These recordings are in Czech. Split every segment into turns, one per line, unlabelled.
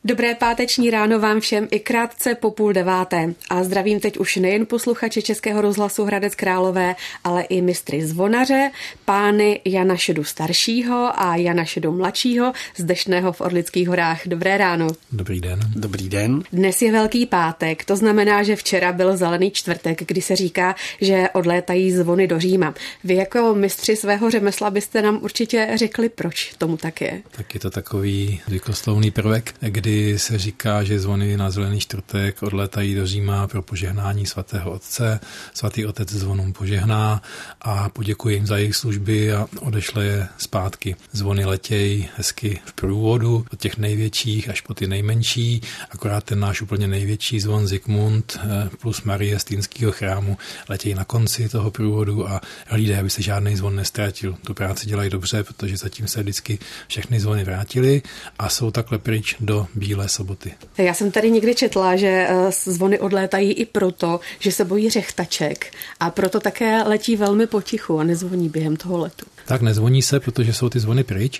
Dobré páteční ráno vám všem i krátce po 8:30. A zdravím teď už nejen posluchače Českého rozhlasu Hradec Králové, ale i mistry zvonaře, pány Jana Šedu staršího a Jana Šedu mladšího z Deštného v Orlických horách. Dobré ráno.
Dobrý den.
Dobrý den.
Dnes je Velký pátek, to znamená, že včera byl Zelený čtvrtek, kdy se říká, že odlétají zvony do Říma. Vy jako mistři svého řemesla byste nám určitě řekli, proč tomu tak je.
Tak je to takový zvykoslovný prvek, kdy se říká, že zvony na Zelený čtvrtek odlétají do Říma pro požehnání svatého otce. Svatý otec zvonům požehná a poděkuje jim za jejich služby a odešle je zpátky. Zvony letějí hezky v průvodu od těch největších až po ty nejmenší, akorát ten náš úplně největší zvon Zikmund plus Marie z Týnského chrámu letějí na konci toho průvodu a hlídají, aby se žádný zvon nestratil. Tu práci dělají dobře, protože zatím se vždycky všechny zvony vrátily a jsou takhle pryč do Bílé soboty.
Já jsem tady někdy četla, že zvony odlétají i proto, že se bojí řechtaček a proto také letí velmi potichu a nezvoní během toho letu.
Tak nezvoní se, protože jsou ty zvony pryč,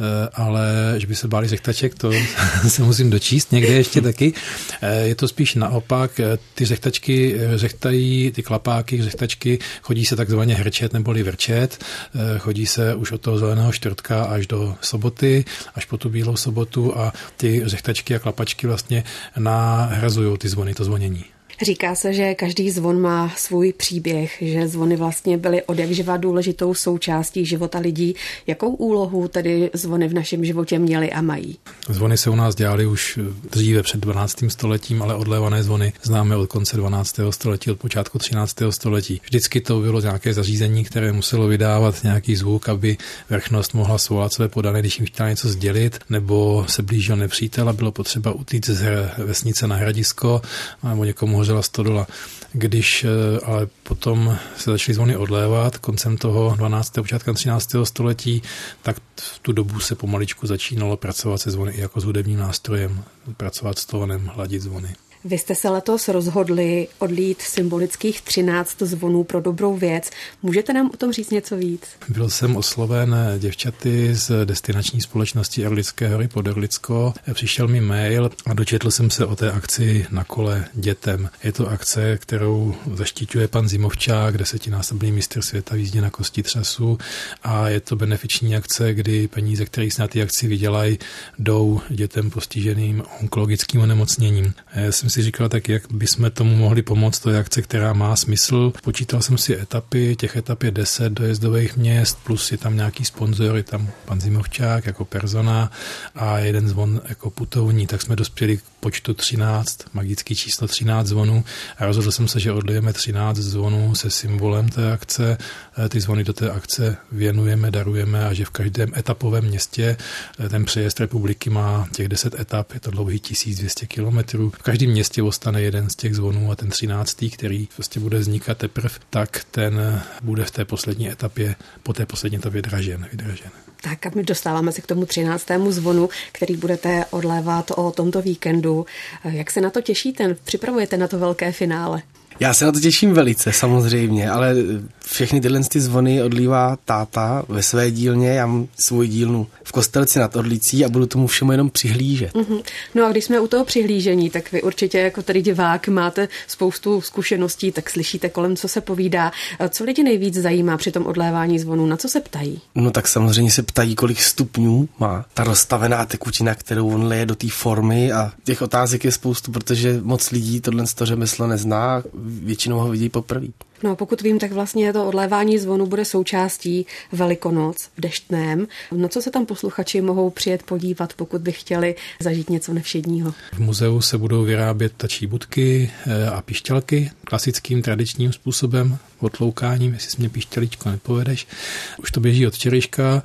ale že by se báli řechtaček, to se musím dočíst někde ještě taky. Je to spíš naopak, ty řechtačky řechtají, ty klapáky, řechtačky chodí se takzvaně hrčet neboli vrčet, chodí se už od toho Zeleného čtvrtka až do soboty, až po tu Bílou sobotu a ty řechtačky a klapačky vlastně nahrazují ty zvony, to zvonění.
Říká se, že každý zvon má svůj příběh, že zvony vlastně byly odjakživa důležitou součástí života lidí. Jakou úlohu tedy zvony v našem životě měly a mají?
Zvony se u nás dělaly už dříve před 12. stoletím, ale odlévané zvony známe od konce 12. století, od počátku 13. století. Vždycky to bylo nějaké zařízení, které muselo vydávat nějaký zvuk, aby vrchnost mohla svolat své podané, když jim chtěla něco sdělit, nebo se blížil nepřítel a bylo potřeba utíct z vesnice na hradisko, nebo někomu hořela stodola. Když ale potom se začaly zvony odlévat koncem toho 12. počátkem 13. století, tak v tu dobu se pomaličku začínalo pracovat se zvony i jako s hudebním nástrojem, pracovat s tónem, hladit zvony.
Vy jste se letos rozhodli odlít symbolických 13 zvonů pro dobrou věc. Můžete nám o tom říct něco víc?
Byl jsem osloven děvčaty z destinační společnosti Orlické hory pod Orlicko. Přišel mi mail a dočetl jsem se o té akci Na kole dětem. Je to akce, kterou zaštiťuje pan Zimovčák, 10násobný mistr světa v jízdě na kostitřasu, a je to benefiční akce, kdy peníze, které se na té akci vydělají, jdou dětem postiženým onkologickým onemocněním. Já jsem si říkal, tak jak bychom tomu mohli pomoct, to je akce, která má smysl. Počítal jsem si etapy, těch etap je 10 dojezdových měst, plus je tam nějaký sponzor, je tam pan Zimovčák jako persona a jeden zvon jako putovní, tak jsme dospěli k počtu 13, magický číslo 13 zvonů a rozhodl jsem se, že odlijeme 13 zvonů se symbolem té akce. Ty zvony do té akce věnujeme, darujeme a že v každém etapovém městě ten přejezd republiky má těch 10 etap, je to dlouhý 1200 kilometrů. V každém městě ostane jeden z těch zvonů a ten 13., který prostě bude vznikat teprve, tak ten bude v té poslední etapě, po té poslední etapě vydražen.
Tak a my dostáváme se k tomu 13. zvonu, který budete odlévat o tomto víkendu. Jak se na to těšíte? Připravujete na to velké finále?
Já se na to těším velice, samozřejmě, ale všechny tyhle zvony odlívá táta ve své dílně, já mám svou dílnu v Kostelci nad Orlicí a budu tomu všemu jenom přihlížet.
No a když jsme u toho přihlížení, tak vy určitě jako tady divák máte spoustu zkušeností, tak slyšíte kolem, co se povídá. Co lidi nejvíc zajímá při tom odlévání zvonů? Na co se ptají?
No tak samozřejmě se ptají, kolik stupňů má ta rozstavená tekutina, kterou on leje do té formy, a těch otázek je spoustu, protože moc lidí tohle řemeslo nezná, většinou ho vidí poprvé.
No a pokud vím, tak vlastně to odlévání zvonu bude součástí Velikonoc v Deštném. Na co se tam posluchači mohou přijet podívat, pokud by chtěli zažít něco nevšedního?
V muzeu se budou vyrábět ptačí budky a pišťalky klasickým tradičním způsobem, odloukáním, jestli jsi mě pišťaličko nepovedeš. Už to běží od včerejška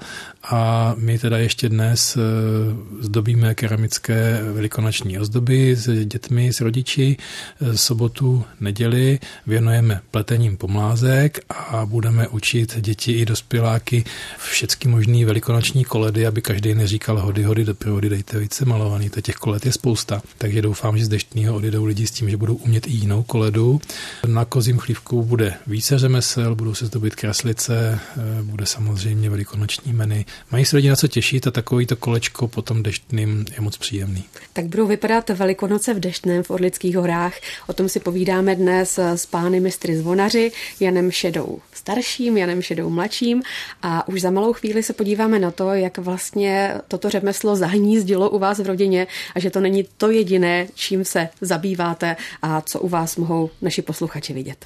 a my teda ještě dnes zdobíme keramické velikonoční ozdoby s dětmi, s rodiči. Sobotu, neděli věnujeme pletení hraním pomlázek a budeme učit děti i dospěláky všechny možný velikonoční koledy, aby každý neříkal hody, hody, do provody, dejte více malovaný. Těch koled je spousta. Takže doufám, že z Deštného odjedou lidi s tím, že budou umět i jinou koledu. Na Kozím chlívku bude více řemesel, budou se zdobit kraslice, bude samozřejmě velikonoční menu. Mají se lidi na co těšit a takovýto kolečko potom Deštným je moc příjemný.
Tak budou vypadat Velikonoce v Deštném v Orlických horách. O tom si povídáme dnes s pány mistry zvonaři, Janem Šedou starším, Janem Šedou mladším, a už za malou chvíli se podíváme na to, jak vlastně toto řemeslo zahnízdilo u vás v rodině a že to není to jediné, čím se zabýváte a co u vás mohou naši posluchači vidět.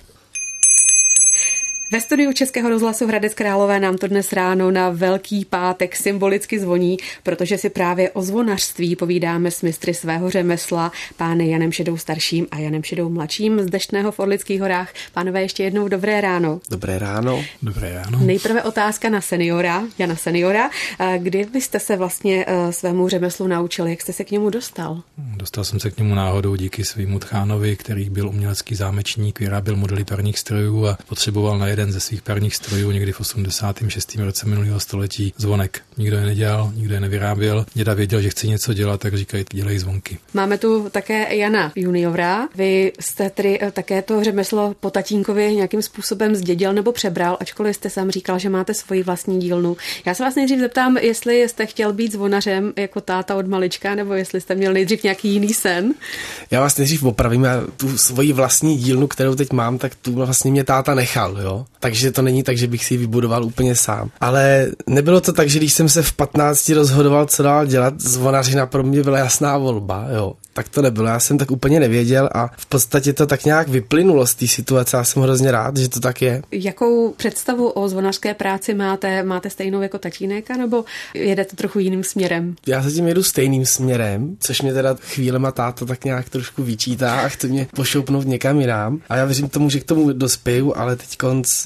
Ve studiu Českého rozhlasu Hradec Králové nám to dnes ráno na Velký pátek symbolicky zvoní, protože si právě o zvonařství povídáme s mistry svého řemesla, pány Janem Šedou starším a Janem Šedou mladším z Deštného v Orlických horách. Pánové, ještě jednou dobré ráno.
Dobré ráno.
Dobré ráno.
Nejprve otázka na seniora, Jana seniora. Kdy vy jste se vlastně svému řemeslu naučili, jak jste se k němu dostal?
Dostal jsem se k němu náhodou díky svému tchánovi, který byl umělecký zámečník, vyráběl modely parních strojů a potřeboval na jeden ze svých parních strojů někdy v 86. roce minulého století zvonek. Nikdo je nedělal, nikdo je nevyráběl. Děda věděl, že chce něco dělat, tak říkají, dělej zvonky.
Máme tu také Jana juniora. Vy jste tedy také to řemeslo po tatínkovi nějakým způsobem zdědil nebo přebral, ačkoliv jste sám říkal, že máte svoji vlastní dílnu. Já se vás nejdřív zeptám, jestli jste chtěl být zvonařem jako táta od malička, nebo jestli jste měl nejdřív nějaký jiný sen.
Já vás nejdřív opravím, já tu svoji vlastní dílnu, kterou teď mám, tak tu vlastně mě táta nechal, jo. Takže to není tak, že bych si ji vybudoval úplně sám. Ale nebylo to tak, že když jsem se v 15 rozhodoval, co dál dělat, zvonařina pro mě byla jasná volba, jo. Tak to nebylo, já jsem tak úplně nevěděl a v podstatě to tak nějak vyplynulo z té situace, já jsem hrozně rád, že to tak je.
Jakou představu o zvonařské práci máte? Máte stejnou jako tatínek, nebo jedete trochu jiným směrem?
Já zatím jedu stejným směrem, což mě teda chvílema táta tak nějak trošku vyčítá a chce mě pošoupnout někam jinam. A já věřím tomu, že k tomu dospěju, ale teď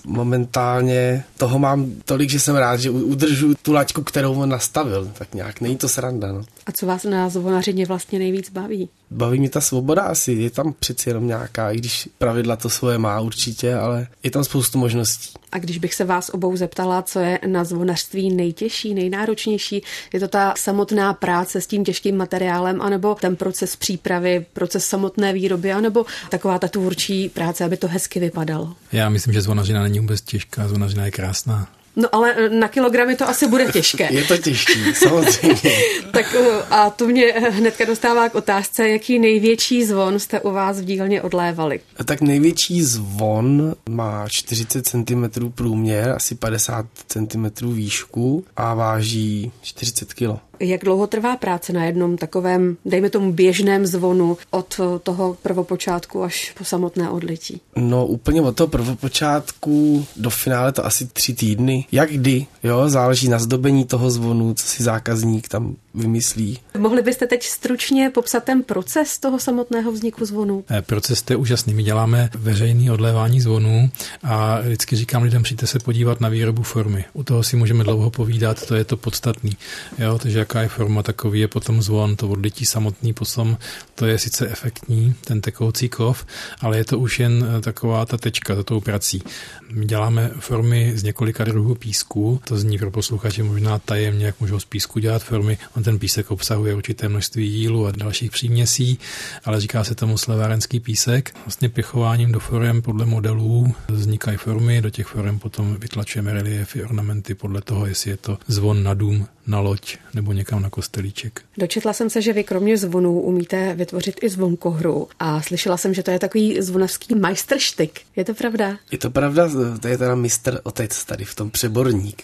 momentálně toho mám tolik, že jsem rád, že udržu tu laťku, kterou on nastavil. Tak nějak, není to sranda, no.
A co vás na zvonařině vlastně nejvíc baví?
Baví mě ta svoboda asi, je tam přeci jenom nějaká, i když pravidla to svoje má určitě, ale je tam spoustu možností.
A když bych se vás obou zeptala, co je na zvonařství nejtěžší, nejnáročnější, je to ta samotná práce s tím těžkým materiálem, anebo ten proces přípravy, proces samotné výroby, anebo taková ta tvůrčí práce, aby to hezky vypadalo?
Já myslím, že zvonařina není vůbec těžká, zvonařina je krásná.
No ale na kilogramy to asi bude těžké.
Je to těžký, samozřejmě.
Tak a to mě hnedka dostává k otázce, jaký největší zvon jste u vás v dílně odlévali?
Tak největší zvon má 40 cm průměr, asi 50 cm výšku a váží 40 kg.
Jak dlouho trvá práce na jednom takovém, dejme tomu běžném zvonu od toho prvopočátku až po samotné odlití?
No úplně od toho prvopočátku do finále to asi 3 týdny. Jak kdy, jo, záleží na zdobení toho zvonu, co si zákazník tam vymyslí.
Mohli byste teď stručně popsat ten proces toho samotného vzniku zvonu?
Proces je úžasný. My děláme veřejný odlévání zvonů a vždycky říkám lidem, přijďte se podívat na výrobu formy. U toho si můžeme dlouho povídat, to je to podstatný. Jo, takže jaká je forma, takový je potom zvon, to odlití samotný potom, to je sice efektní, ten tekoucí kov, ale je to už jen taková ta tečka za tou prací. My děláme formy z několika druhů písku, to zní pro posluchače možná tajemně, jak můžou z písku dělat formy. On ten písek obsahuje určité množství jílu a dalších příměsí, ale říká se tomu slevárenský písek. Vlastně pěchováním do forem podle modelů vznikají formy, do těch forem potom vytlačujeme reliefy, ornamenty podle toho, jestli je to zvon na dům, na loď nebo někam na kostelíček.
Dočetla jsem se, že vy kromě zvonů umíte vytvořit i zvonkohru a slyšela jsem, že to je takový zvonařský majstrštyk. Je to pravda?
Je to pravda, to je teda mistr otec tady v tom přeborník.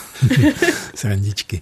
Srandičky.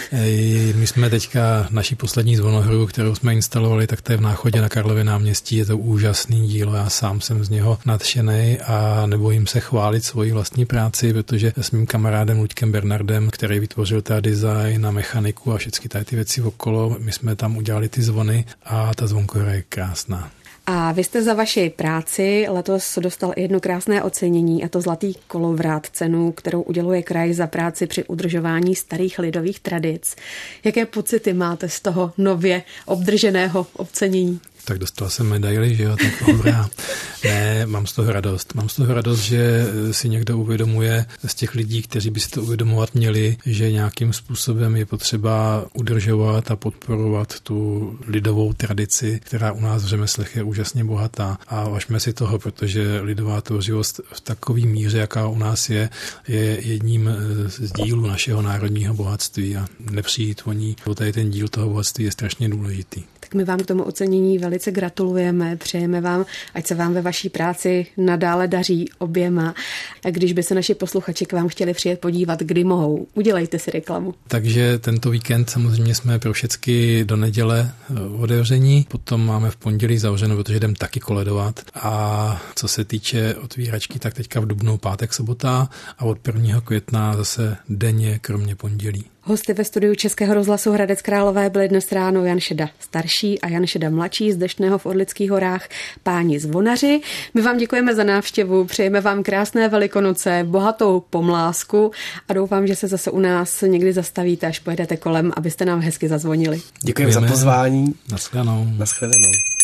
My jsme teďka naší poslední zvonohru, kterou jsme instalovali, tak to je v Náchodě na Karlově náměstí. Je to úžasný dílo, já sám jsem z něho nadšenej a nebojím se chválit svoji vlastní práci, protože s mým kamarádem Luďkem Bernardem, který vytvořil ta design a mechaniku a všechny ty věci okolo, my jsme tam udělali ty zvony a ta zvonkohra je krásná.
A vy jste za vaši práci letos dostal jedno krásné ocenění, a to Zlatý kolovrát, cenu, kterou uděluje kraj za práci při udržování starých lidových tradic. Jaké pocity máte z toho nově obdrženého ocenění?
Tak dostal jsem medaili, že jo, tak hurá. Ne, mám z toho radost. Mám z toho radost, že si někdo uvědomuje z těch lidí, kteří by si to uvědomovat měli, že nějakým způsobem je potřeba udržovat a podporovat tu lidovou tradici, která u nás v řemeslech je úžasně bohatá. A važme si toho, protože lidová tvořivost v takové míře, jaká u nás je jedním z dílů našeho národního bohatství a nepřijít o ní. Tady ten díl toho bohatství je strašně důležitý.
Tak my vám k tomu ocenění velice gratulujeme, přejeme vám, ať se vám ve vaší práci nadále daří oběma. A když by se naši posluchači k vám chtěli přijet podívat, kdy mohou, udělejte si reklamu.
Takže tento víkend samozřejmě jsme pro všechny do neděle otevření, potom máme v pondělí zavřeno, protože jdem taky koledovat. A co se týče otvíračky, tak teďka v dubnu pátek, sobota a od 1. května zase denně, kromě pondělí.
Hosty ve studiu Českého rozhlasu Hradec Králové byli dnes ráno Jan Šeda starší a Jan Šeda mladší z Deštného v Orlických horách, páni Zvonaři. My vám děkujeme za návštěvu, přejeme vám krásné Velikonoce, bohatou pomlásku a doufám, že se zase u nás někdy zastavíte, až pojedete kolem, abyste nám hezky zazvonili.
Děkujeme za pozvání.
Naschledanou.
Naschledanou.